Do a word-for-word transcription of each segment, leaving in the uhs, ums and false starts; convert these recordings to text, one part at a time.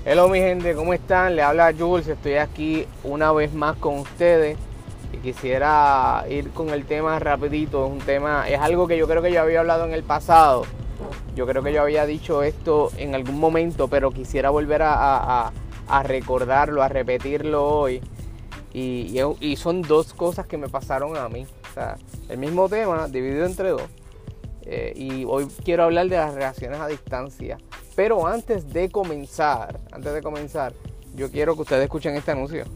Hello mi gente, ¿cómo están? Le habla Jules, estoy aquí una vez más con ustedes y quisiera ir con el tema rapidito. Es un tema, es algo que yo creo que yo había hablado en el pasado. Yo creo que yo había dicho esto en algún momento, pero quisiera volver a, a, a recordarlo, a repetirlo hoy. Y, y, y son dos cosas que me pasaron a mí. O sea, el mismo tema dividido entre dos. Eh, y hoy quiero hablar de las relaciones a distancia. Pero antes de comenzar, antes de comenzar, yo quiero que ustedes escuchen este anuncio.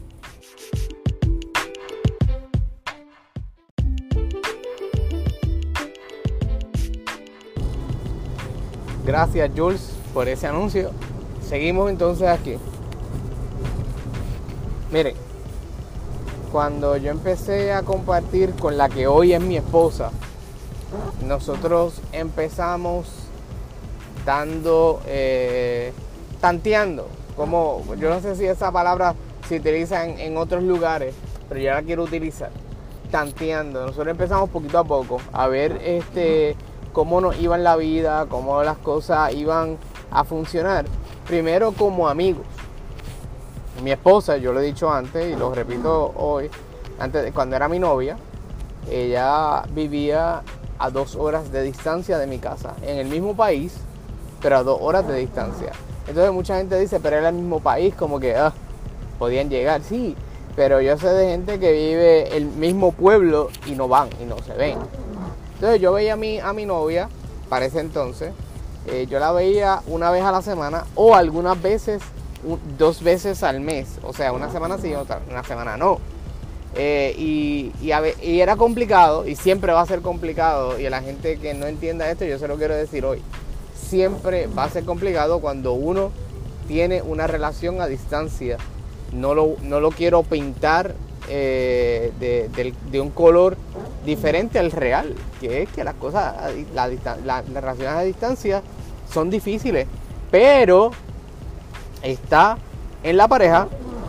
Gracias Jules por ese anuncio. Seguimos entonces aquí. Miren, cuando yo empecé a compartir con la que hoy es mi esposa, nosotros empezamos dando, eh, tanteando, como yo no sé si esa palabra se utiliza en, en otros lugares, pero yo la quiero utilizar, tanteando. Nosotros empezamos poquito a poco a ver este, cómo nos iba en la vida, cómo las cosas iban a funcionar, primero como amigos. Mi esposa, yo lo he dicho antes y lo repito hoy, antes de, cuando era mi novia, ella vivía a dos horas de distancia de mi casa, en el mismo país, pero a dos horas de distancia. Entonces mucha gente dice, pero era el mismo país, como que ah, podían llegar, sí, pero yo sé de gente que vive el mismo pueblo y no van, y no se ven. Entonces yo veía a mi, a mi novia, para ese entonces, eh, yo la veía una vez a la semana, o algunas veces, un, dos veces al mes, o sea, una semana sí, otra, una semana no. Eh, y, y, a ver, y era complicado, y siempre va a ser complicado, y a la gente que no entienda esto, yo se lo quiero decir hoy. Siempre va a ser complicado cuando uno tiene una relación a distancia. No lo, no lo quiero pintar eh, de, de, de un color diferente al real, que es que las cosas, la, la, la, las relaciones a distancia son difíciles, pero está en la pareja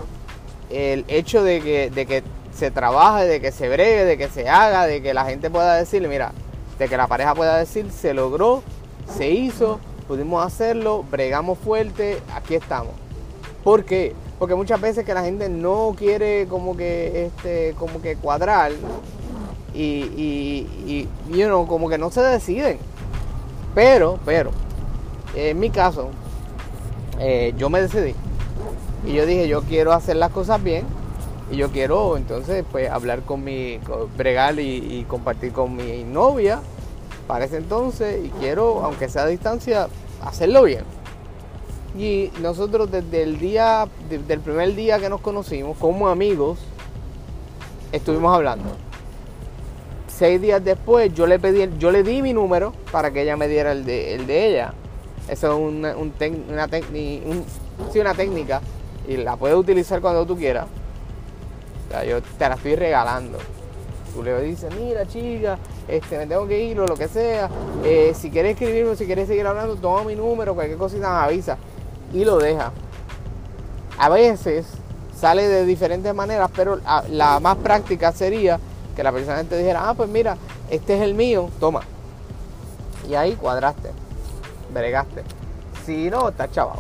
el hecho de que, de que se trabaje, de que se bregue, de que se haga, de que la gente pueda decirle, mira, de que la pareja pueda decir, se logró, se hizo, pudimos hacerlo, bregamos fuerte, aquí estamos. ¿Por qué? Porque muchas veces que la gente no quiere como que este, como que cuadrar y, y, y you know, como que no se deciden. Pero, pero, en mi caso, eh, yo me decidí. Y yo dije, yo quiero hacer las cosas bien. Y yo quiero entonces pues hablar con mi, con, bregar y, y compartir con mi novia para ese entonces. Y quiero, aunque sea a distancia, hacerlo bien. Y nosotros desde el día, desde el primer día que nos conocimos, como amigos, estuvimos hablando. Seis días después yo le pedí, yo le di mi número para que ella me diera el de, el de ella. Eso es una, un tec, una, tecni, un, sí, una técnica y la puedes utilizar cuando tú quieras. O sea, yo te la estoy regalando. Tú le dices, mira chica, este, me tengo que ir o lo que sea. Eh, si quieres escribirme, si quieres seguir hablando, toma mi número, cualquier cosita me avisa. Y lo deja. A veces sale de diferentes maneras, pero la más práctica sería que la persona te dijera, ah, pues mira, este es el mío, toma. Y ahí cuadraste, bregaste. Si no, estás chaval.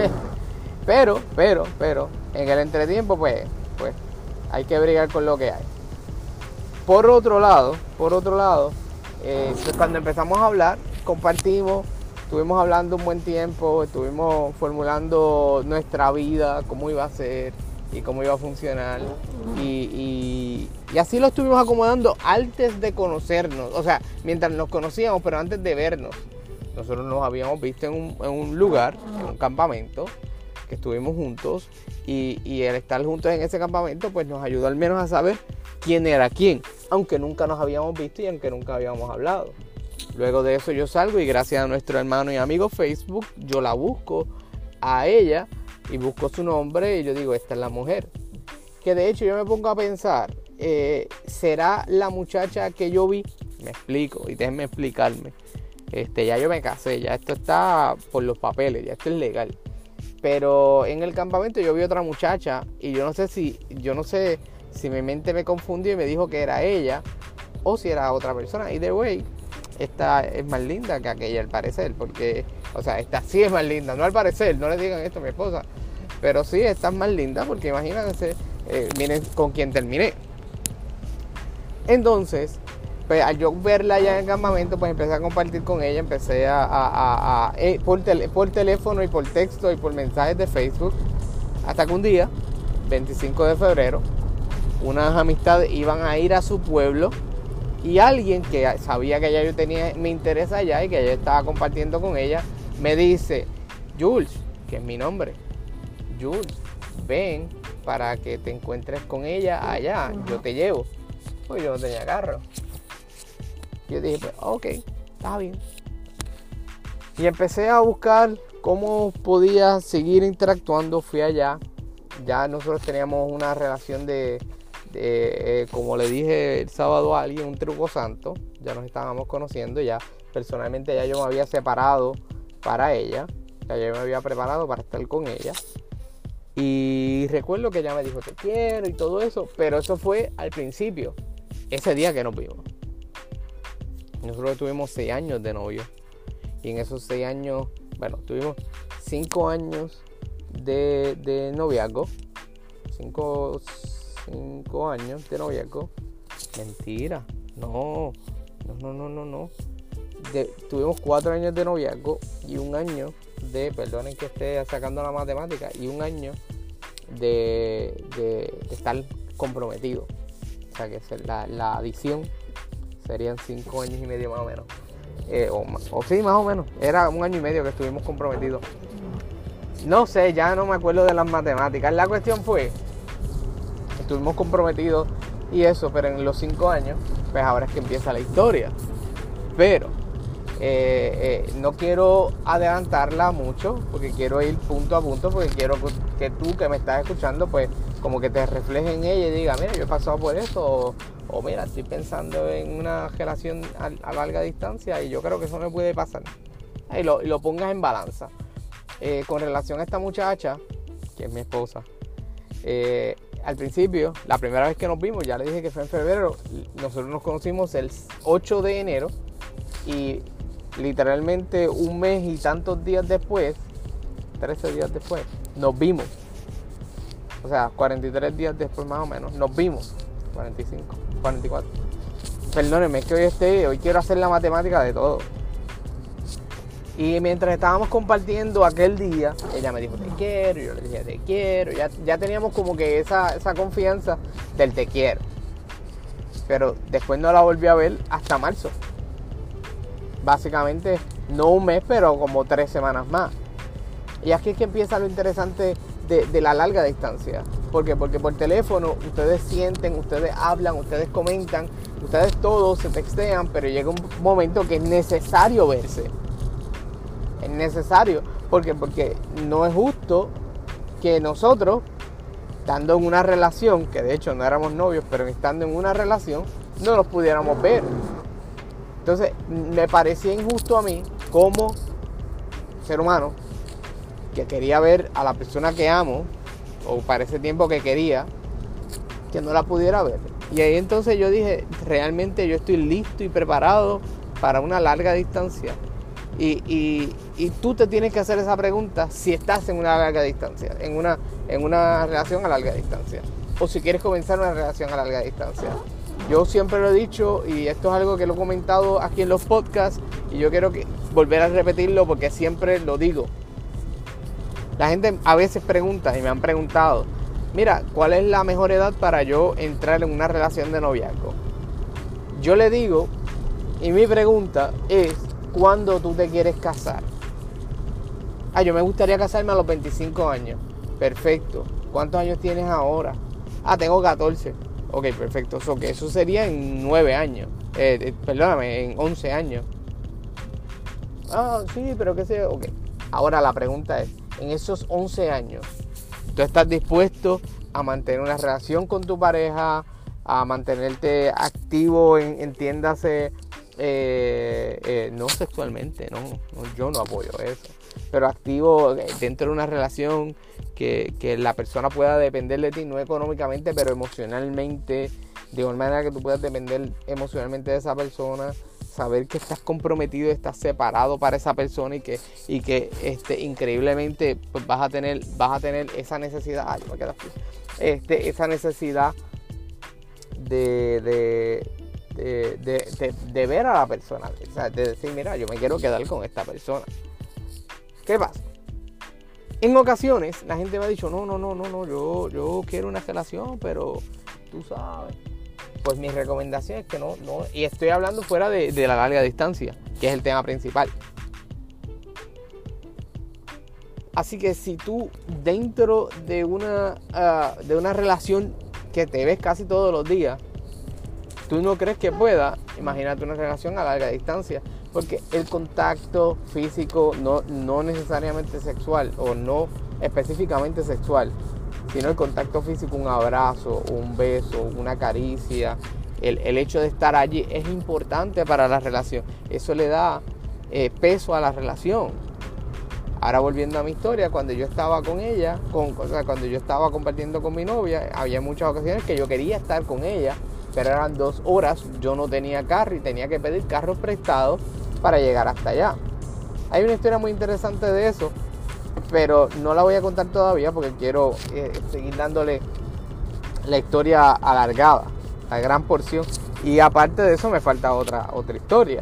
pero, pero, pero, en el entretiempo, pues, pues, hay que bregar con lo que hay. Por otro lado, por otro lado, eh, pues cuando empezamos a hablar, compartimos, estuvimos hablando un buen tiempo, estuvimos formulando nuestra vida, cómo iba a ser y cómo iba a funcionar. Y, y, y así lo estuvimos acomodando antes de conocernos, o sea, mientras nos conocíamos, pero antes de vernos. Nosotros nos habíamos visto en un, en un lugar, en un campamento, que estuvimos juntos y, y el estar juntos en ese campamento pues nos ayudó al menos a saber quién era quién, aunque nunca nos habíamos visto y aunque nunca habíamos hablado. Luego de eso yo salgo y gracias a nuestro hermano y amigo Facebook yo la busco a ella y busco su nombre y yo digo, esta es la mujer. Que de hecho yo me pongo a pensar, eh, ¿será la muchacha que yo vi? Me explico y déjenme explicarme. Este, ya yo me casé, ya esto está por los papeles, ya esto es legal. Pero en el campamento yo vi otra muchacha y yo no sé si, yo no sé si mi mente me confundió y me dijo que era ella o si era otra persona. Either way, esta es más linda que aquella al parecer, porque, o sea, esta sí es más linda, no al parecer, no le digan esto a mi esposa, Pero sí, esta es más linda porque imagínense, eh, miren con quién terminé. Entonces, pues al yo verla allá en el campamento, pues empecé a compartir con ella, empecé a, a, a, a eh, por, tel, por teléfono y por texto y por mensajes de Facebook, hasta que un día, veinticinco de febrero, unas amistades iban a ir a su pueblo y alguien que sabía que ya yo tenía mi interés allá y que yo estaba compartiendo con ella, me dice, Jules, que es mi nombre, Jules, ven para que te encuentres con ella allá, yo te llevo. Pues yo no tenía carro. Yo dije, pues, ok, está bien. Y empecé a buscar cómo podía seguir interactuando. Fui allá. Ya nosotros teníamos una relación de, de eh, como le dije el sábado a alguien, un truco santo. Ya nos estábamos conociendo. Ya personalmente ya yo me había separado para ella. Ya yo me había preparado para estar con ella. Y recuerdo que ella me dijo, te quiero y todo eso. Pero eso fue al principio. Ese día que nos vimos. Nosotros tuvimos seis años de novio. Y en esos seis años, bueno, tuvimos cinco años de, de noviazgo. Cinco, cinco años de noviazgo. Mentira. No, no, no, no, no, no. De, tuvimos cuatro años de noviazgo y un año de, perdonen que esté sacando la matemática, y un año de, de, de estar comprometido. O sea que la, la adición serían cinco años y medio más o menos. Eh, o, o sí, más o menos. Era un año y medio que estuvimos comprometidos. No sé, ya no me acuerdo de las matemáticas. La cuestión fue, estuvimos comprometidos y eso, pero en los cinco años, pues ahora es que empieza la historia. Pero eh, eh, no quiero adelantarla mucho, porque quiero ir punto a punto, porque quiero que tú que me estás escuchando, pues como que te reflejes en ella y diga, mira, yo he pasado por eso, o, o mira, estoy pensando en una relación a, a larga distancia y yo creo que eso me puede pasar. Y lo, y lo pongas en balanza. Eh, con relación a esta muchacha, que es mi esposa, eh, al principio, la primera vez que nos vimos, ya le dije que fue en febrero, nosotros nos conocimos el ocho de enero y literalmente un mes y tantos días después, trece días después, nos vimos. O sea, cuarenta y tres días después más o menos, nos vimos. cuarenta y cinco, cuarenta y cuatro. Perdónenme, es que hoy, esté, hoy quiero hacer la matemática de todo. Y mientras estábamos compartiendo aquel día, ella me dijo, te quiero, yo le dije, te quiero. Ya, ya teníamos como que esa, esa confianza del te quiero. Pero después no la volví a ver hasta marzo. Básicamente, no un mes, pero como tres semanas más. Y aquí es que empieza lo interesante de, de la larga distancia. ¿Por qué? Porque por teléfono ustedes sienten, ustedes hablan, ustedes comentan, ustedes todos se textean, pero llega un momento que es necesario verse. Es necesario. ¿Por qué? Porque no es justo que nosotros, estando en una relación, que de hecho no éramos novios, pero estando en una relación, no nos pudiéramos ver. Entonces, me parecía injusto a mí, como ser humano, que quería ver a la persona que amo, o para ese tiempo que quería, que no la pudiera ver. Y ahí entonces yo dije, realmente yo estoy listo y preparado para una larga distancia. Y, y, y tú te tienes que hacer esa pregunta si estás en una larga distancia, en una, en una relación a larga distancia, o si quieres comenzar una relación a larga distancia. Yo siempre lo he dicho, y esto es algo que lo he comentado aquí en los podcasts, y yo quiero que, volver a repetirlo porque siempre lo digo. La gente a veces pregunta, y me han preguntado, mira, ¿cuál es la mejor edad para yo entrar en una relación de noviazgo? Yo le digo, y mi pregunta es, ¿cuándo tú te quieres casar? Ah, yo me gustaría casarme a los veinticinco años. Perfecto. ¿Cuántos años tienes ahora? Ah, tengo catorce. Ok, perfecto. So, que eso sería en nueve años. Eh, eh, perdóname, en once años. Ah, sí, pero qué sé. Ok. Ahora la pregunta es, en esos once años, ¿tú estás dispuesto a mantener una relación con tu pareja? A mantenerte activo, en, entiéndase, eh, eh, no sexualmente, no, no, yo no apoyo eso, pero activo dentro de una relación que, que la persona pueda depender de ti, no económicamente, pero emocionalmente, de una manera que tú puedas depender emocionalmente de esa persona, saber que estás comprometido, estás separado para esa persona y que, y que este, increíblemente pues vas a tener, vas a tener esa necesidad, ay, me queda así, este, esa necesidad de, de, de, de, de, de ver a la persona, o sea, de decir, mira, yo me quiero quedar con esta persona. ¿Qué pasa? En ocasiones la gente me ha dicho, no, no, no, no, no, yo, yo quiero una relación, pero tú sabes. Pues mi recomendación es que no, no, y estoy hablando fuera de, de la larga distancia, que es el tema principal. Así que si tú dentro de una, uh, de una relación que te ves casi todos los días, tú no crees que pueda, imagínate una relación a larga distancia, porque el contacto físico no, no necesariamente sexual o no específicamente sexual, sino el contacto físico, un abrazo, un beso, una caricia, el, el hecho de estar allí es importante para la relación. Eso le da eh, peso a la relación. Ahora volviendo a mi historia, cuando yo estaba con ella, con, o sea, cuando yo estaba compartiendo con mi novia, había muchas ocasiones que yo quería estar con ella, pero eran dos horas, yo no tenía carro y tenía que pedir carros prestados para llegar hasta allá. Hay una historia muy interesante de eso, pero no la voy a contar todavía porque quiero eh, seguir dándole la historia alargada, la gran porción. Y aparte de eso me falta otra, otra historia.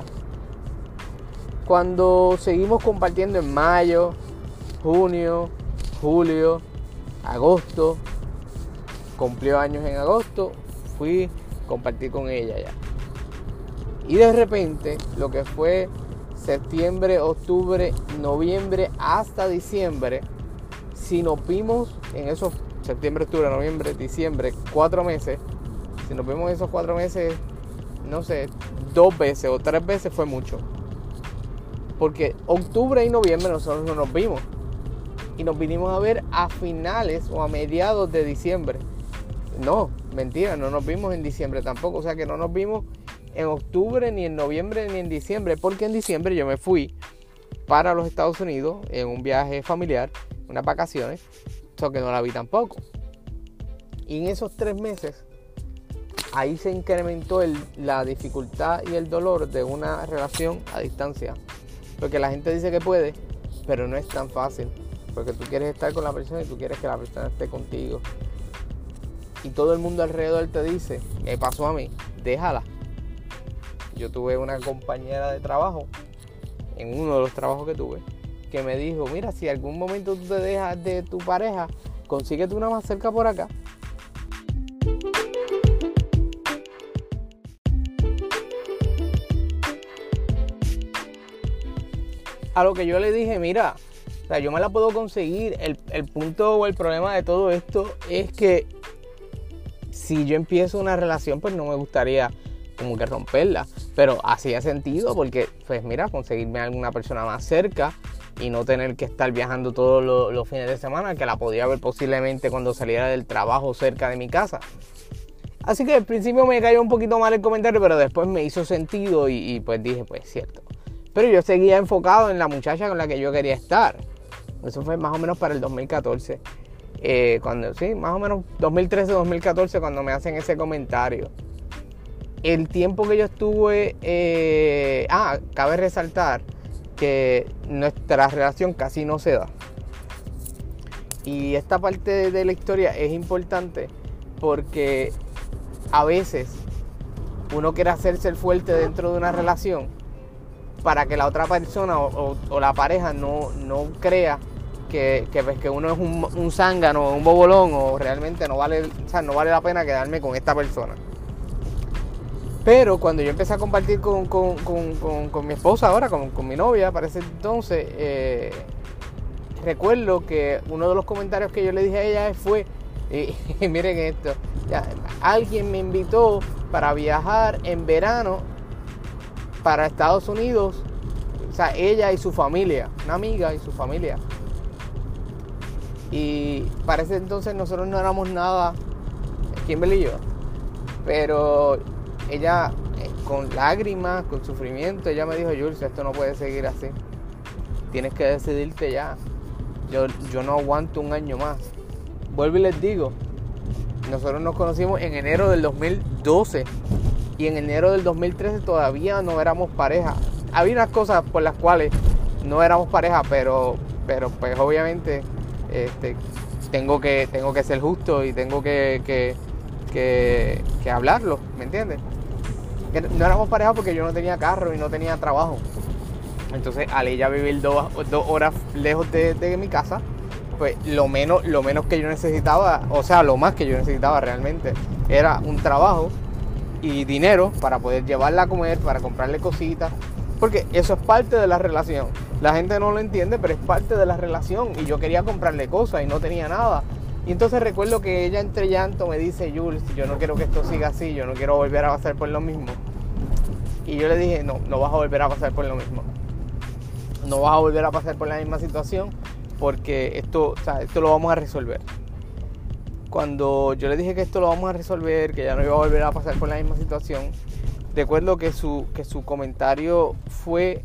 Cuando seguimos compartiendo en mayo, junio, julio, agosto, cumplió años en agosto, fui a compartir con ella ya. Y de repente, lo que fue septiembre, octubre, noviembre hasta diciembre, si nos vimos en esos septiembre, octubre, noviembre, diciembre, cuatro meses, si nos vimos esos cuatro meses, no sé, dos veces o tres veces fue mucho. Porque octubre y noviembre nosotros no nos vimos. Y nos vinimos a ver a finales o a mediados de diciembre. No, mentira, no nos vimos en diciembre tampoco. O sea que no nos vimos en octubre, ni en noviembre, ni en diciembre. Porque en diciembre yo me fui para los Estados Unidos en un viaje familiar, unas vacaciones. Eso que no la vi tampoco. Y en esos tres meses, ahí se incrementó el, la dificultad y el dolor de una relación a distancia. Porque la gente dice que puede, pero no es tan fácil. Porque tú quieres estar con la persona y tú quieres que la persona esté contigo. Y todo el mundo alrededor te dice, me pasó a mí, déjala. Yo tuve una compañera de trabajo, en uno de los trabajos que tuve, que me dijo, mira, si algún momento tú te dejas de tu pareja, consíguete una más cerca por acá. A lo que yo le dije, mira, o sea, yo me la puedo conseguir. El, el punto o el problema de todo esto es que si yo empiezo una relación, pues no me gustaría como que romperla. Pero hacía sentido porque, pues mira, conseguirme a alguna persona más cerca y no tener que estar viajando todos los, los fines de semana, que la podía ver posiblemente cuando saliera del trabajo cerca de mi casa. Así que al principio me cayó un poquito mal el comentario, pero después me hizo sentido y, y pues dije, pues cierto. Pero yo seguía enfocado en la muchacha con la que yo quería estar. Eso fue más o menos para el dos mil catorce. Eh, cuando, sí, más o menos dos mil trece, dos mil catorce, cuando me hacen ese comentario. El tiempo que yo estuve... Eh, ah, cabe resaltar que nuestra relación casi no se da. Y esta parte de, de la historia es importante porque a veces uno quiere hacerse el fuerte dentro de una relación para que la otra persona o, o, o la pareja no, no crea que, que, pues, que uno es un, un zángano, un bobolón o realmente no vale, o sea, no vale la pena quedarme con esta persona. Pero cuando yo empecé a compartir con, con, con, con, con mi esposa ahora, con, con mi novia, para ese entonces, eh, recuerdo que uno de los comentarios que yo le dije a ella fue, y, y miren esto, ya, alguien me invitó para viajar en verano para Estados Unidos, o sea, ella y su familia, una amiga y su familia. Y para ese entonces nosotros no éramos nada, Kimberly y yo, pero ella con lágrimas, con sufrimiento, ella me dijo, Jules, esto no puede seguir así, tienes que decidirte ya, yo, yo no aguanto un año más. Vuelvo y les digo, nosotros nos conocimos en enero del dos mil doce, y en enero del dos mil trece todavía no éramos pareja. Había unas cosas por las cuales no éramos pareja, pero, pero pues obviamente este, tengo, que, tengo que ser justo y tengo que, que, que, que hablarlo, ¿me entiendes? Que no éramos pareja porque yo no tenía carro y no tenía trabajo. Entonces, al ella vivir dos, dos horas lejos de, de mi casa, pues lo menos, lo menos que yo necesitaba, o sea, lo más que yo necesitaba realmente, era un trabajo y dinero para poder llevarla a comer, para comprarle cositas, porque eso es parte de la relación. La gente no lo entiende, pero es parte de la relación, y yo quería comprarle cosas y no tenía nada. Y entonces recuerdo que ella entre llanto me dice: Jules, yo no quiero que esto siga así, yo no quiero volver a pasar por lo mismo. Y yo le dije: no, no vas a volver a pasar por lo mismo. No vas a volver a pasar por la misma situación, porque esto, o sea, esto lo vamos a resolver. Cuando yo le dije que esto lo vamos a resolver, que ya no iba a volver a pasar por la misma situación, recuerdo que su, que su comentario fue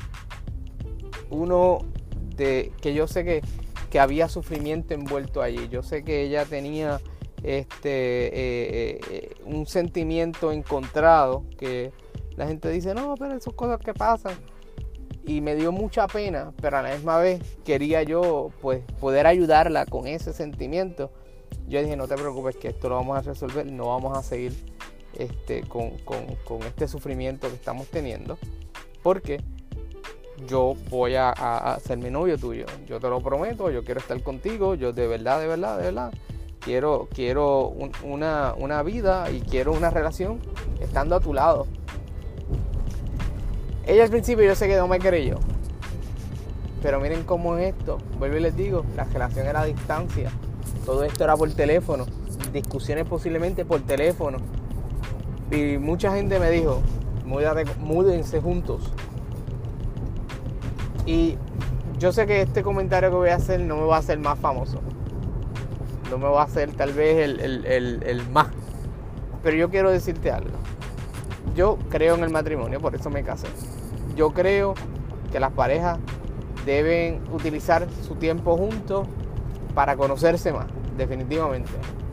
uno de que yo sé que, que había sufrimiento envuelto allí. Yo sé que ella tenía este eh, eh, un sentimiento encontrado, que la gente dice: no, pero esas cosas que pasan. Y me dio mucha pena, pero a la misma vez quería yo pues poder ayudarla con ese sentimiento. Yo dije: no te preocupes, que esto lo vamos a resolver, no vamos a seguir este, con, con, con este sufrimiento que estamos teniendo, porque yo voy a, a, a ser mi novio tuyo, yo te lo prometo, yo quiero estar contigo, yo de verdad, de verdad, de verdad, quiero, quiero un, una, una vida y quiero una relación estando a tu lado. Ella al principio yo sé que no me creyó, pero miren cómo es esto. Vuelvo y les digo, la relación era a distancia, todo esto era por teléfono, discusiones posiblemente por teléfono, y mucha gente me dijo: múdense juntos. Y yo sé que este comentario que voy a hacer no me va a hacer más famoso, no me va a hacer tal vez el, el, el, el más, pero yo quiero decirte algo. Yo creo en el matrimonio, por eso me casé. Yo creo que las parejas deben utilizar su tiempo juntos para conocerse más, definitivamente.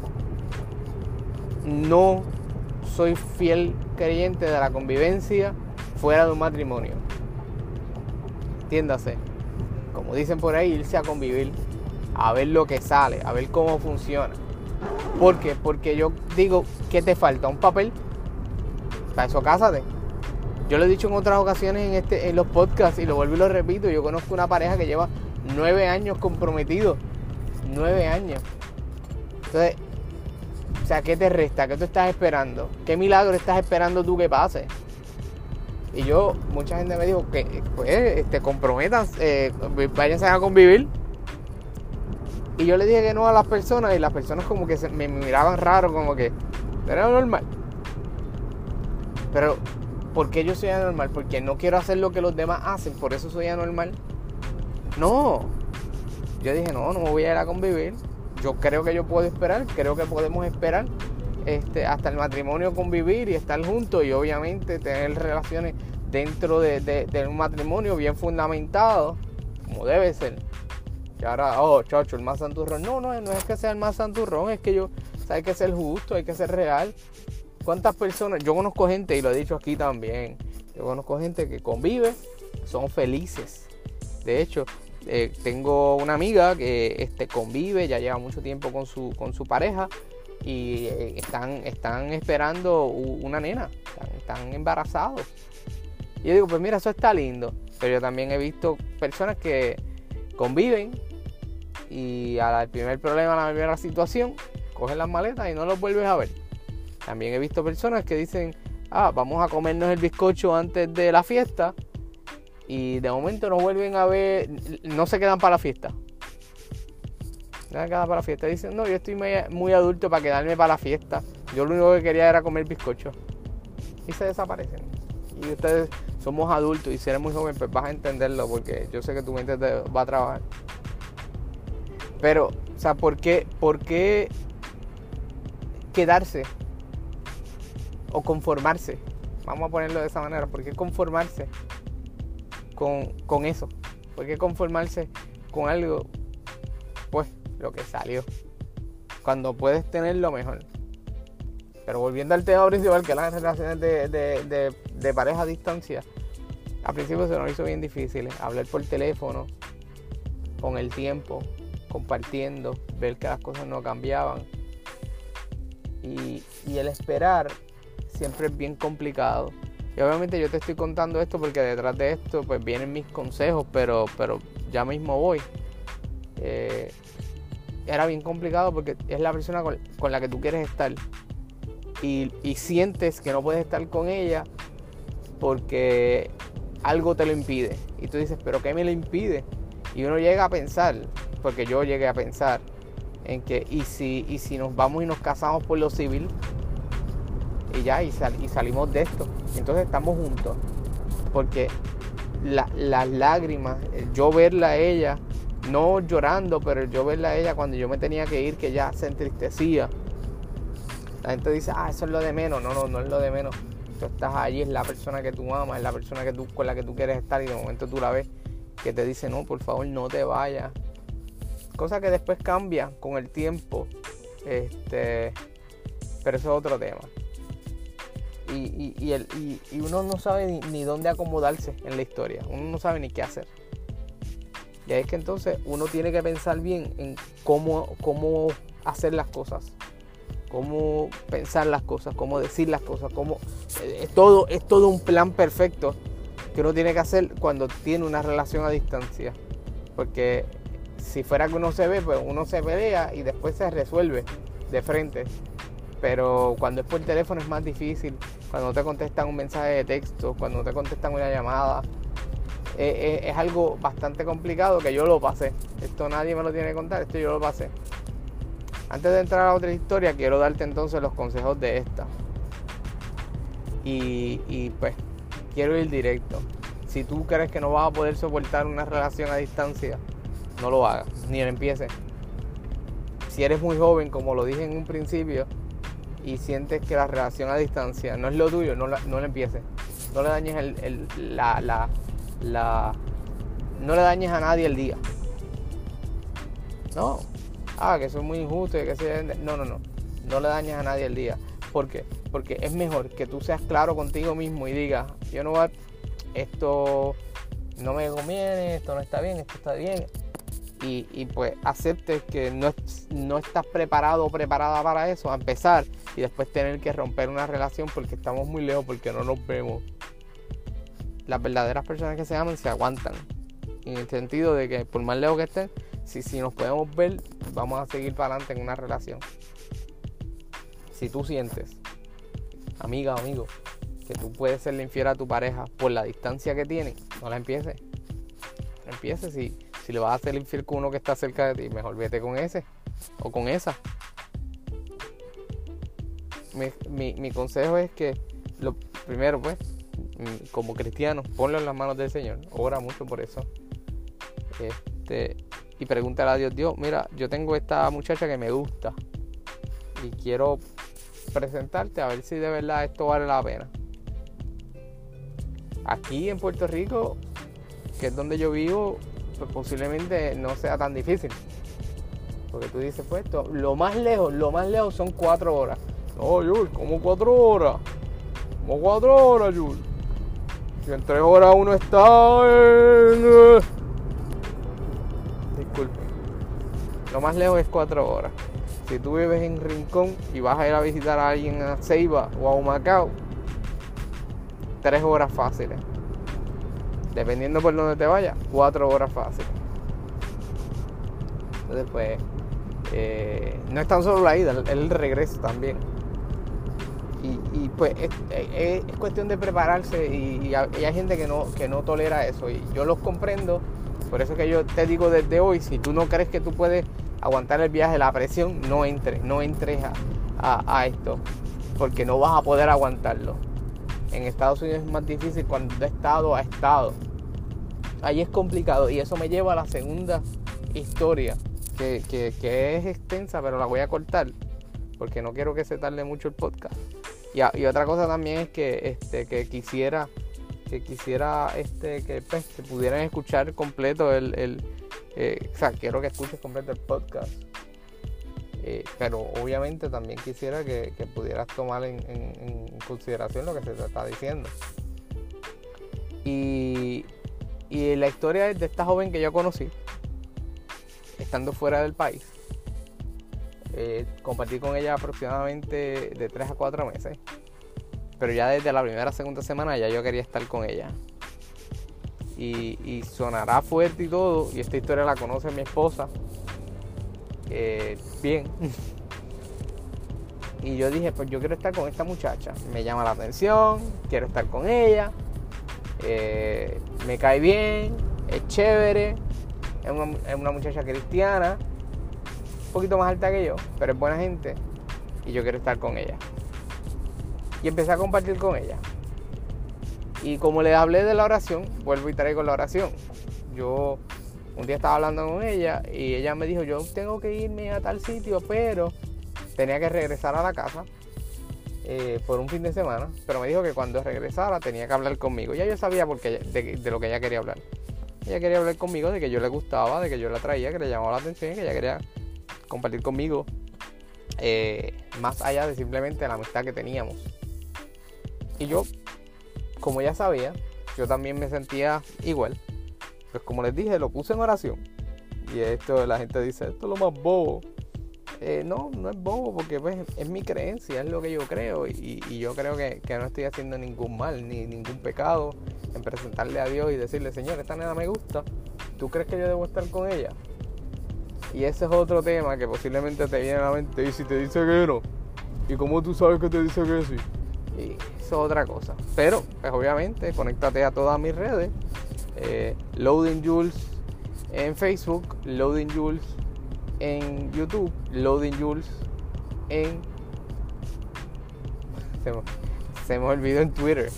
No soy fiel creyente de la convivencia fuera de un matrimonio. Entiéndase, como dicen por ahí, irse a convivir, a ver lo que sale, a ver cómo funciona. ¿Por qué? Porque yo digo: ¿qué te falta? ¿Un papel? Para eso cásate. Yo lo he dicho en otras ocasiones en, este, en los podcasts y lo vuelvo y lo repito. Yo conozco una pareja que lleva nueve años comprometidos. Nueve años. Entonces, o sea, ¿qué te resta? ¿Qué tú estás esperando? ¿Qué milagro estás esperando tú que pase? Y yo, mucha gente me dijo que pues este, comprometan, eh, váyanse a convivir. Y yo le dije que no a las personas, y las personas como que se, me miraban raro, como que era normal. Pero ¿por qué yo soy anormal? Porque no quiero hacer lo que los demás hacen, por eso soy anormal. No. Yo dije: no, no me voy a ir a convivir. Yo creo que yo puedo esperar, creo que podemos esperar este, hasta el matrimonio, convivir y estar juntos, y obviamente tener relaciones dentro de, de, de un matrimonio bien fundamentado, como debe ser. Y ahora, oh, chacho, el más santurrón. No, no, no es que sea el más santurrón, es que yo, o sea, hay que ser justo, hay que ser real. ¿Cuántas personas? Yo conozco gente, y lo he dicho aquí también, yo conozco gente que convive, son felices. De hecho, eh, tengo una amiga que este, convive, ya lleva mucho tiempo con su, con su pareja, y eh, están, están esperando una nena, están, están embarazados. Y yo digo: pues mira, eso está lindo. Pero yo también he visto personas que conviven y al primer problema, a la primera situación, cogen las maletas y no los vuelves a ver. También he visto personas que dicen: ah, vamos a comernos el bizcocho antes de la fiesta, y de momento no vuelven a ver, no se quedan para la fiesta. No se quedan para la fiesta. Dicen: no, yo estoy muy, muy adulto para quedarme para la fiesta. Yo lo único que quería era comer bizcocho. Y se desaparecen. Y ustedes somos adultos, y si eres muy joven, pues vas a entenderlo, porque yo sé que tu mente te va a trabajar. Pero, o sea, ¿por qué, por qué quedarse? O conformarse, vamos a ponerlo de esa manera. ¿Por qué conformarse con, con eso? ¿Por qué conformarse con algo, pues, lo que salió, cuando puedes tener lo mejor? Pero volviendo al tema principal, que las relaciones de, de, de, de pareja a distancia, al principio se nos hizo bien difícil hablar por teléfono, con el tiempo, compartiendo, ver que las cosas no cambiaban. Y, y el esperar siempre es bien complicado. Y obviamente yo te estoy contando esto porque detrás de esto pues vienen mis consejos, pero, pero ya mismo voy. Eh, era bien complicado porque es la persona con, con la que tú quieres estar. Y, y sientes que no puedes estar con ella porque algo te lo impide. Y tú dices, ¿pero qué me lo impide? Y uno llega a pensar, porque yo llegué a pensar, en que y si, y si nos vamos y nos casamos por lo civil, y ya, y, sal, y salimos de esto. Entonces estamos juntos. Porque la, las lágrimas, yo verla a ella, no llorando, pero yo verla a ella cuando yo me tenía que ir, que ella se entristecía. La gente dice, ah, eso es lo de menos. No, no, no es lo de menos. Tú estás allí, es la persona que tú amas, es la persona que tú, con la que tú quieres estar, y de momento tú la ves que te dice, no, por favor, no te vayas. Cosa que después cambia con el tiempo. Este, pero eso es otro tema. Y, y, y, el, y, y uno no sabe ni, ni dónde acomodarse en la historia. Uno no sabe ni qué hacer. Y ahí es que entonces uno tiene que pensar bien en cómo, cómo hacer las cosas. Cómo pensar las cosas, cómo decir las cosas, cómo es todo, es todo un plan perfecto que uno tiene que hacer cuando tiene una relación a distancia. Porque si fuera que uno se ve, pues uno se pelea y después se resuelve de frente. Pero cuando es por teléfono es más difícil. Cuando no te contestan un mensaje de texto, cuando no te contestan una llamada, eh, eh, es algo bastante complicado que yo lo pasé. Esto nadie me lo tiene que contar, esto yo lo pasé. Antes de entrar a otra historia, quiero darte entonces los consejos de esta. Y, y pues, quiero ir directo. Si tú crees que no vas a poder soportar una relación a distancia, no lo hagas, ni lo empieces. Si eres muy joven, como lo dije en un principio, y sientes que la relación a distancia no es lo tuyo, no la, no la empieces. No le dañes el, el, la, la, la, no le dañes a nadie el día. No. Ah, que soy muy injusto y que se... No, no, no. No le dañes a nadie el día. ¿Por qué? Porque es mejor que tú seas claro contigo mismo y digas, yo no voy, esto no me conviene, esto no está bien, esto está bien. Y, y pues aceptes que no, no estás preparado o preparada para eso, a empezar y después tener que romper una relación porque estamos muy lejos, porque no nos vemos. Las verdaderas personas que se aman se aguantan. En el sentido de que por más lejos que estén, si, si nos podemos ver, vamos a seguir para adelante en una relación. Si tú sientes, amiga o amigo, que tú puedes serle infiel a tu pareja por la distancia que tienen, no la empieces. No empieces. Si, si le vas a hacer infiel con uno que está cerca de ti, mejor vete con ese o con esa. Mi, mi, mi consejo es que, lo primero pues, como cristiano, ponlo en las manos del Señor. Ora mucho por eso. Este, y pregúntale a Dios, Dios, mira, yo tengo esta muchacha que me gusta y quiero presentarte a ver si de verdad esto vale la pena. Aquí en Puerto Rico, que es donde yo vivo, pues posiblemente no sea tan difícil. Porque tú dices, pues esto, lo más lejos, lo más lejos son cuatro horas. No, Jules, ¿cómo cuatro horas? ¿Cómo cuatro horas, Jules? Si en tres horas uno está en... Disculpe. Lo más lejos es cuatro horas. Si tú vives en Rincón y vas a ir a visitar a alguien a Ceiba o a Humacao, tres horas fáciles. Dependiendo por donde te vayas, cuatro horas fáciles. Entonces, pues, eh, no es tan solo la ida, es el regreso también. Y, y pues, es, es, es cuestión de prepararse y, y hay gente que no, que no tolera eso. Y yo los comprendo. Por eso que yo te digo desde hoy, si tú no crees que tú puedes aguantar el viaje, la presión, no entres, no entres a, a, a esto, porque no vas a poder aguantarlo. En Estados Unidos es más difícil cuando de estado a estado. Ahí es complicado y eso me lleva a la segunda historia, que, que, que es extensa, pero la voy a cortar, porque no quiero que se tarde mucho el podcast. Y, y otra cosa también es que, este, que quisiera... que quisiera este que, pues, que pudieran escuchar completo el, el eh, o sea, quiero que escuches completo el podcast. Eh, pero obviamente también quisiera que, que pudieras tomar en, en, en consideración lo que se te está diciendo. Y, y la historia de esta joven que yo conocí, estando fuera del país, eh, compartí con ella aproximadamente de tres a cuatro meses. Pero ya desde la primera o segunda semana ya yo quería estar con ella. Y, y sonará fuerte y todo, y esta historia la conoce mi esposa. Eh, bien. Y yo dije, pues yo quiero estar con esta muchacha. Me llama la atención, quiero estar con ella. Eh, me cae bien, es chévere. Es una, es una muchacha cristiana, un poquito más alta que yo, pero es buena gente. Y yo quiero estar con ella. Y empecé a compartir con ella. Y como les hablé de la oración, vuelvo y traigo la oración. Yo un día estaba hablando con ella y ella me dijo, yo tengo que irme a tal sitio, pero tenía que regresar a la casa eh, por un fin de semana. Pero me dijo que cuando regresara tenía que hablar conmigo. Ya yo sabía porque de, de lo que ella quería hablar. Ella quería hablar conmigo de que yo le gustaba, de que yo la traía, que le llamaba la atención, que ella quería compartir conmigo eh, más allá de simplemente la amistad que teníamos. Y yo, como ya sabía, yo también me sentía igual. Pues como les dije, lo puse en oración. Y esto, la gente dice, esto es lo más bobo. Eh, no, no es bobo porque pues, es mi creencia, es lo que yo creo. Y, y yo creo que, que no estoy haciendo ningún mal, ni ningún pecado en presentarle a Dios y decirle, Señor, esta nena me gusta. ¿Tú crees que yo debo estar con ella? Y ese es otro tema que posiblemente te viene a la mente. Y si te dice que no, ¿y cómo tú sabes que te dice que sí? Y eso es otra cosa. Pero, pues obviamente, conéctate a todas mis redes. Eh, Loading Jules en Facebook, Loading Jules en YouTube, Loading Jules en... Se me, se me olvidó en Twitter.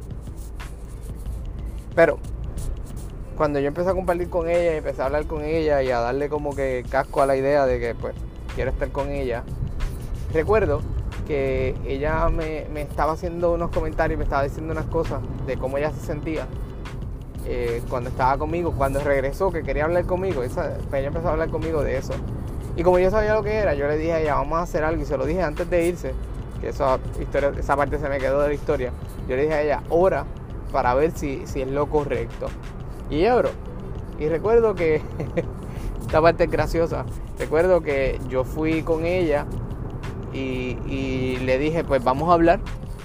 Pero, cuando yo empecé a compartir con ella y empecé a hablar con ella y a darle como que casco a la idea de que pues quiero estar con ella, recuerdo que ella me, me estaba haciendo unos comentarios, me estaba diciendo unas cosas de cómo ella se sentía eh, cuando estaba conmigo, cuando regresó, que quería hablar conmigo. Esa, pues ella empezó a hablar conmigo de eso. Y como yo sabía lo que era, yo le dije a ella, vamos a hacer algo, y se lo dije antes de irse, que esa, historia, esa parte se me quedó de la historia. Yo le dije a ella, ora para ver si, si es lo correcto. Y ella oró. Y recuerdo que, esta parte es graciosa, recuerdo que yo fui con ella y, y le dije, pues vamos a hablar.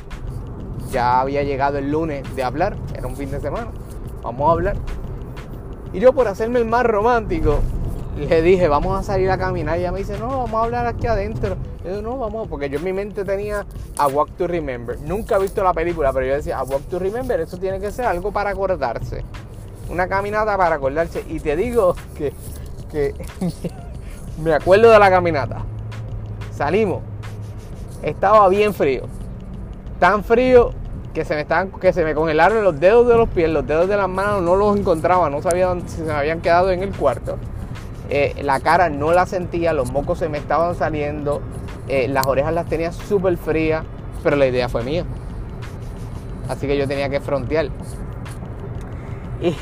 Ya había llegado el lunes de hablar, era un fin de semana, vamos a hablar. Y yo, por hacerme el más romántico, le dije, vamos a salir a caminar. Y ella me dice, no, vamos a hablar aquí adentro. Y yo, no, vamos, porque yo en mi mente tenía A Walk to Remember. Nunca he visto la película, pero yo decía, A Walk to Remember, eso tiene que ser algo para acordarse. Una caminata para acordarse. Y te digo que, que me acuerdo de la caminata. Salimos. Estaba bien frío. Tan frío que se me estaban, que se me congelaron los dedos de los pies, los dedos de las manos no los encontraba, no sabía dónde, si se me habían quedado en el cuarto. Eh, la cara no la sentía, los mocos se me estaban saliendo, eh, las orejas las tenía súper frías, pero la idea fue mía. Así que yo tenía que frontear. Y,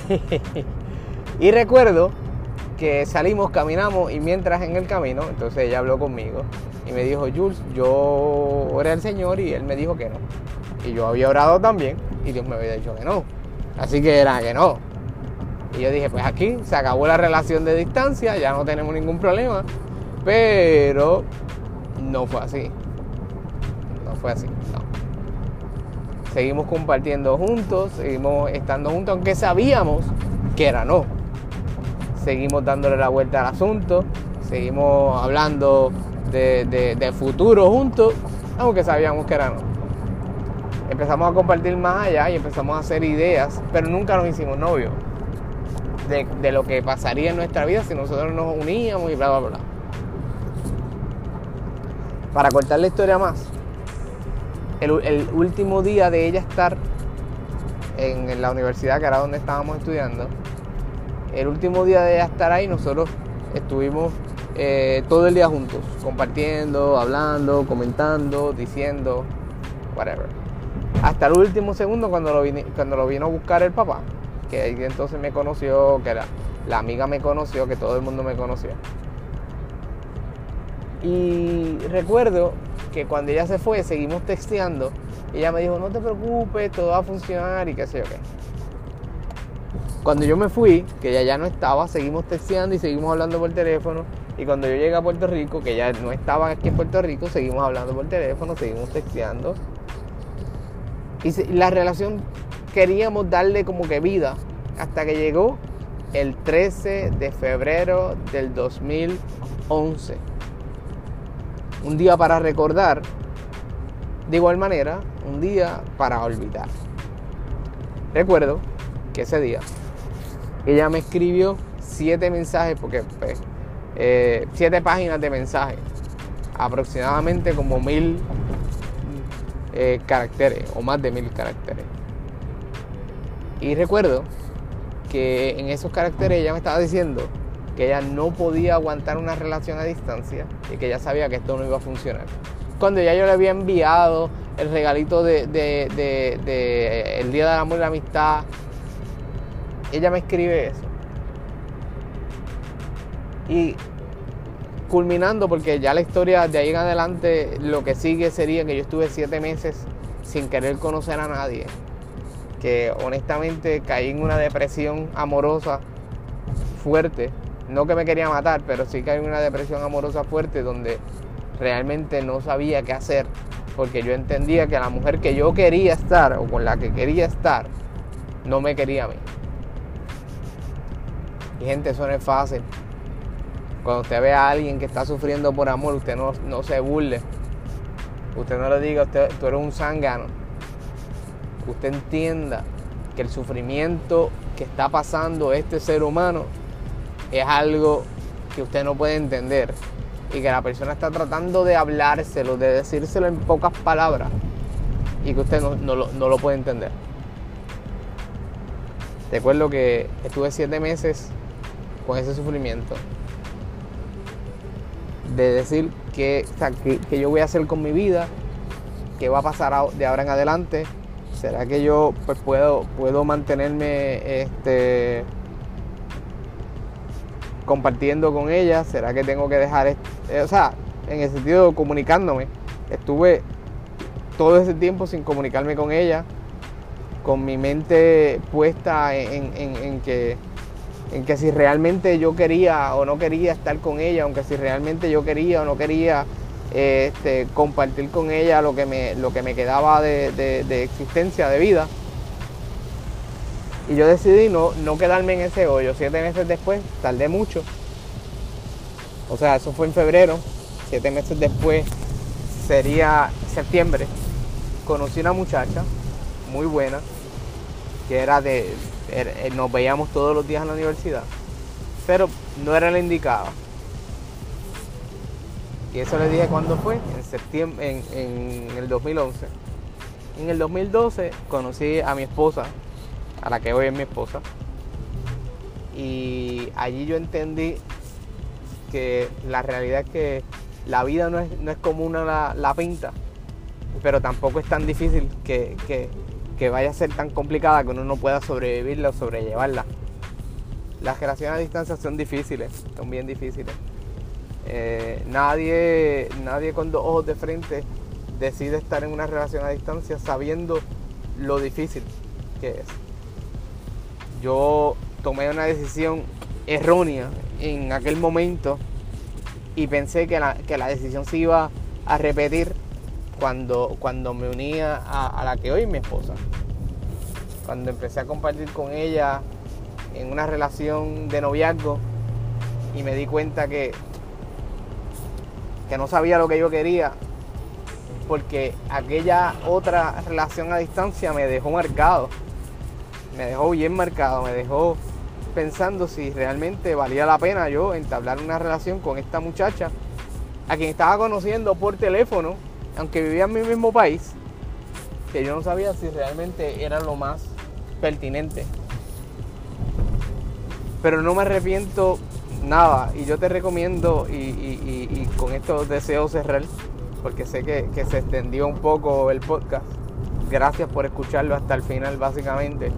y recuerdo que salimos, caminamos, y mientras en el camino, entonces ella habló conmigo y me dijo, Jules, yo oré al Señor y Él me dijo que no. Y yo había orado también y Dios me había dicho que no. Así que era que no. Y yo dije, pues aquí se acabó la relación de distancia, ya no tenemos ningún problema. Pero no fue así. No fue así, no. Seguimos compartiendo juntos, seguimos estando juntos, aunque sabíamos que era no. Seguimos dándole la vuelta al asunto, seguimos hablando de, de, de futuro juntos, aunque sabíamos que era no. Empezamos a compartir más allá y empezamos a hacer ideas, pero nunca nos hicimos novios. De, de lo que pasaría en nuestra vida si nosotros nos uníamos y bla, bla, bla. Para cortar la historia más, el, el último día de ella estar en, en la universidad, que era donde estábamos estudiando, el último día de ella estar ahí, nosotros estuvimos eh, todo el día juntos, compartiendo, hablando, comentando, diciendo, whatever. Hasta el último segundo cuando lo, vine, cuando lo vino a buscar el papá, que ahí entonces me conoció, que la, la amiga me conoció, que todo el mundo me conocía. Y recuerdo que cuando ella se fue, seguimos texteando. Ella me dijo, no te preocupes, todo va a funcionar y qué sé yo qué. Cuando yo me fui, que ella ya no estaba, seguimos texteando y seguimos hablando por teléfono. Y cuando yo llegué a Puerto Rico, que ella no estaba aquí en Puerto Rico, seguimos hablando por teléfono, seguimos texteando. Y la relación queríamos darle como que vida, hasta que llegó el trece de febrero del dos mil once. Un día para recordar, de igual manera, un día para olvidar. Recuerdo que ese día ella me escribió siete mensajes, porque pues, eh, siete páginas de mensajes, aproximadamente como mil eh, caracteres o más de mil caracteres. Y recuerdo que en esos caracteres ella me estaba diciendo que ella no podía aguantar una relación a distancia y que ella sabía que esto no iba a funcionar. Cuando ya yo le había enviado el regalito de, de, de, de el Día del Amor y la Amistad, ella me escribe eso. Y culminando, porque ya la historia de ahí en adelante, lo que sigue sería que yo estuve siete meses sin querer conocer a nadie. Que honestamente caí en una depresión amorosa fuerte. No que me quería matar, pero sí caí en una depresión amorosa fuerte donde realmente no sabía qué hacer, porque yo entendía que la mujer que yo quería estar o con la que quería estar no me quería a mí. Y gente, eso no es fácil. Cuando usted ve a alguien que está sufriendo por amor, usted no, no se burle. Usted no le diga, usted, tú eres un zángano. Usted entienda que el sufrimiento que está pasando este ser humano es algo que usted no puede entender y que la persona está tratando de hablárselo, de decírselo en pocas palabras y que usted no, no, lo, no lo puede entender. Recuerdo que estuve siete meses con ese sufrimiento de decir que, o sea, que, que yo voy a hacer con mi vida, qué va a pasar de ahora en adelante. ¿Será que yo pues puedo, puedo mantenerme este, compartiendo con ella? ¿Será que tengo que dejar esto? O sea, en el sentido de comunicándome. Estuve todo ese tiempo sin comunicarme con ella, con mi mente puesta en, en, en, que, en que si realmente yo quería o no quería estar con ella, aunque si realmente yo quería o no quería Este, compartir con ella lo que me, lo que me quedaba de, de, de existencia, de vida. Y yo decidí no, no quedarme en ese hoyo. Siete meses después, tardé mucho. O sea, eso fue en febrero. Siete meses después sería septiembre. Conocí una muchacha muy buena, que era de, era, nos veíamos todos los días en la universidad, pero no era la indicada. Y eso le dije cuando fue, en septiembre, en, en el dos mil once. En el dos mil doce conocí a mi esposa, a la que hoy es mi esposa. Y allí yo entendí que la realidad es que la vida no es, no es como uno la, la pinta, pero tampoco es tan difícil que, que, que vaya a ser tan complicada que uno no pueda sobrevivirla o sobrellevarla. Las relaciones a distancia son difíciles, son bien difíciles. Eh, nadie, nadie con dos ojos de frente decide estar en una relación a distancia sabiendo lo difícil que es. Yo tomé una decisión errónea en aquel momento y pensé que la, que la decisión se iba a repetir cuando, cuando me unía a, a la que hoy es mi esposa. Cuando empecé a compartir con ella en una relación de noviazgo y me di cuenta que que no sabía lo que yo quería, porque aquella otra relación a distancia me dejó marcado, me dejó bien marcado, me dejó pensando si realmente valía la pena yo entablar una relación con esta muchacha, a quien estaba conociendo por teléfono, aunque vivía en mi mismo país, que yo no sabía si realmente era lo más pertinente. Pero no me arrepiento nada, y yo te recomiendo, y, y, y, y con esto deseo cerrar, porque sé que, que se extendió un poco el podcast. Gracias por escucharlo hasta el final, básicamente.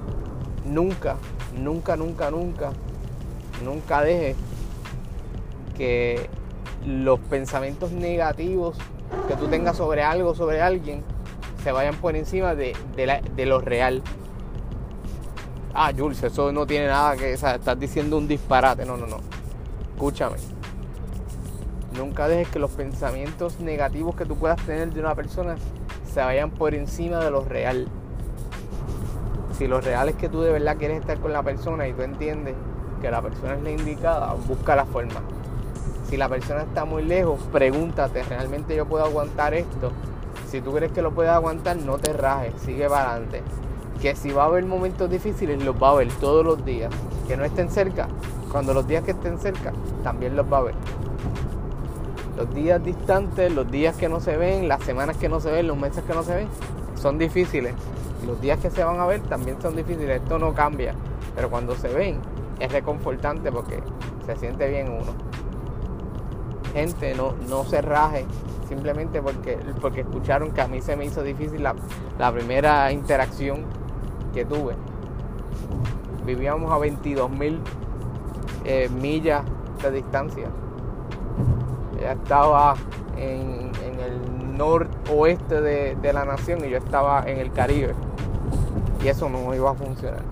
Nunca, nunca, nunca, nunca, nunca dejes que los pensamientos negativos que tú tengas sobre algo, sobre alguien, se vayan por encima de, de, la, de lo real. Ah, Jules, eso no tiene nada que... O sea, estás diciendo un disparate. No, no, no. Escúchame. Nunca dejes que los pensamientos negativos que tú puedas tener de una persona se vayan por encima de lo real. Si lo real es que tú de verdad quieres estar con la persona y tú entiendes que la persona es la indicada, busca la forma. Si la persona está muy lejos, pregúntate, ¿realmente yo puedo aguantar esto? Si tú crees que lo puedes aguantar, no te rajes, sigue para adelante. Que si va a haber momentos difíciles, los va a haber todos los días. Que no estén cerca, cuando los días que estén cerca, también los va a ver. Los días distantes, los días que no se ven, las semanas que no se ven, los meses que no se ven, son difíciles. Los días que se van a ver también son difíciles, esto no cambia. Pero cuando se ven, es reconfortante porque se siente bien uno. Gente, no, no se raje simplemente porque, porque escucharon que a mí se me hizo difícil la, la primera interacción que tuve. Vivíamos a veintidós mil eh, millas de distancia. Ella estaba en, en el noroeste de, de la nación y yo estaba en el Caribe. Y eso no iba a funcionar.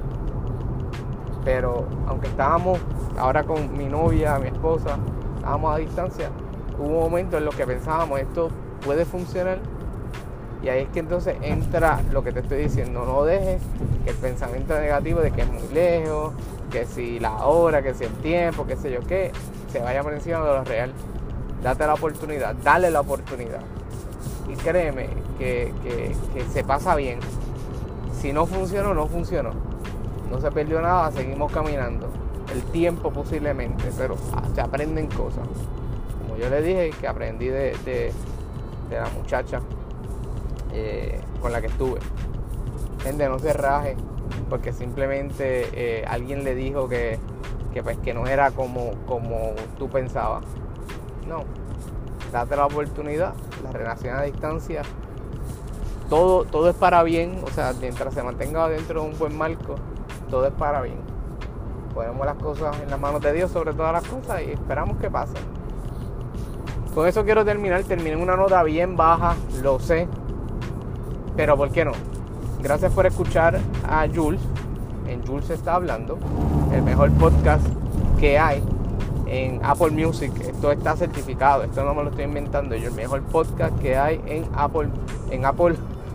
Pero aunque estábamos ahora con mi novia, mi esposa, estábamos a distancia, hubo un momento en lo que pensábamos, esto puede funcionar. Y ahí es que entonces entra lo que te estoy diciendo. No dejes que el pensamiento negativo de que es muy lejos, que si la hora, que si el tiempo, qué sé yo qué, se vaya por encima de lo real. Date la oportunidad, dale la oportunidad. Y créeme que, que, que se pasa bien. Si no funcionó, no funcionó. No se perdió nada, seguimos caminando. El tiempo posiblemente, pero se aprenden cosas. Como yo le dije, que aprendí de, de, de la muchacha eh, con la que estuve. Gente, no se raje porque simplemente eh, alguien le dijo que, que, pues, que no era como, como tú pensabas. No, date la oportunidad. La relación a distancia, todo, todo es para bien. O sea, mientras se mantenga dentro de un buen marco, todo es para bien. Ponemos las cosas en las manos de Dios sobre todas las cosas y esperamos que pasen. Con eso quiero terminar. Terminé en una nota bien baja, lo sé, pero ¿por qué no? Gracias por escuchar a Jules en Jules Está Hablando, el mejor podcast que hay en Apple Music. Esto está certificado, esto no me lo estoy inventando yo. El mejor podcast que hay en Apple, en Apple,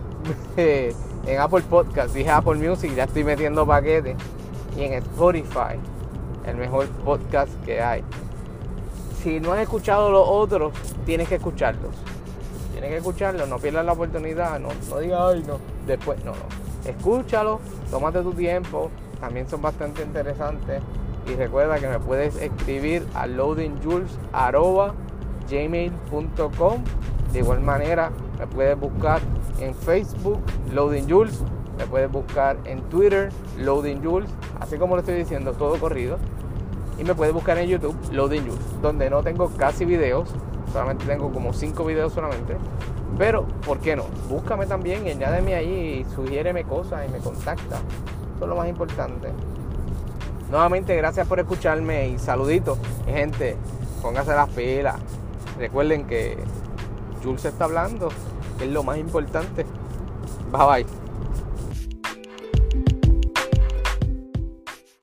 en Apple Podcast. Dije Apple Music, ya estoy metiendo paquetes. Y en Spotify, el mejor podcast que hay. Si no has escuchado los otros, tienes que escucharlos. Tienes que escucharlos, no pierdas la oportunidad. No, no digas, ay, no, después, no, no. Escúchalos, tómate tu tiempo. También son bastante interesantes. Y recuerda que me puedes escribir a loadingjules arroba gmail punto com. De igual manera, me puedes buscar en Facebook, loadingjules. Me puedes buscar en Twitter, loadingjules. Así como lo estoy diciendo, todo corrido. Y me puedes buscar en YouTube, loadingjules, donde no tengo casi videos. Solamente tengo como cinco videos solamente. Pero, ¿por qué no? Búscame también y añádeme ahí y sugiéreme cosas y me contacta. Eso es lo más importante. Nuevamente, gracias por escucharme y saluditos. Gente, póngase las pilas. Recuerden que Jules está hablando, que es lo más importante. Bye bye.